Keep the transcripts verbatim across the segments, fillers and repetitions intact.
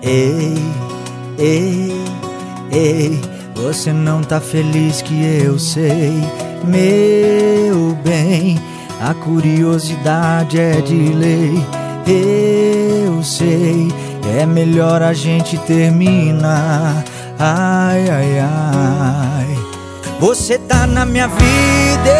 Ei, ei, ei, você não tá feliz que eu sei, meu bem, a curiosidade é de lei. Eu sei, é melhor a gente terminar. Ai, ai, ai. Você tá na minha vida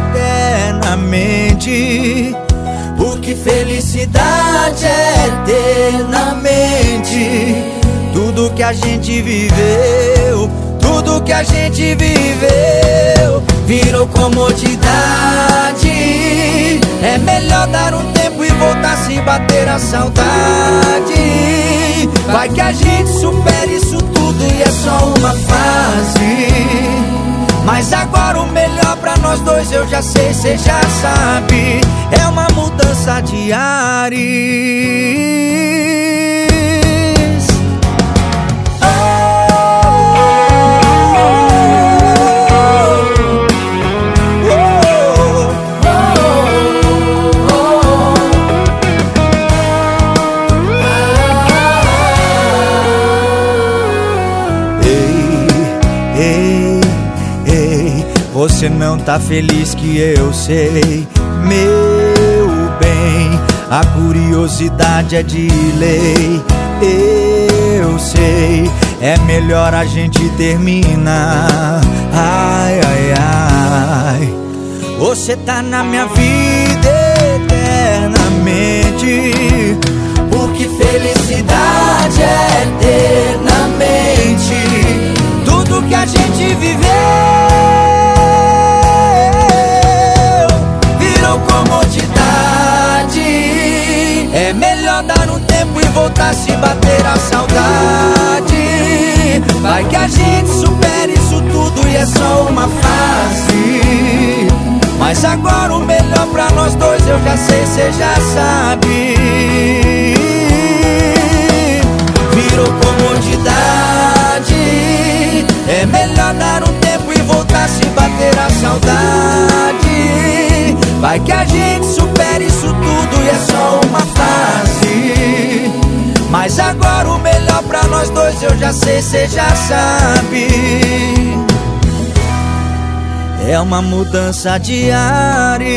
eternamente, porque felicidade é eternamente. Tudo que a gente viveu, tudo que a gente viveu virou comodidade. É melhor dar um tempo e voltar se bater a saudade. Vai que a gente supera isso tudo e é só uma fase. Mas agora o melhor pra nós dois eu já sei, cê já sabe. É uma mudança de ares. Você não tá feliz que eu sei, meu bem, a curiosidade é de lei. Eu sei, é melhor a gente terminar. Ai, ai, ai. Você tá na minha vida eternamente, porque felicidade é eternamente. Tudo que a gente viveu comodidade. É melhor dar um tempo e voltar a se bater a saudade. Vai que a gente supera isso tudo e é só uma fase. Mas agora o melhor pra nós dois eu já sei, cê já sabe. Virou comodidade. É melhor dar um tempo e voltar a se bater a saudade. Vai que a gente supera isso tudo e é só uma fase. Mas agora o melhor pra nós dois eu já sei, cê já sabe. É uma mudança de ares.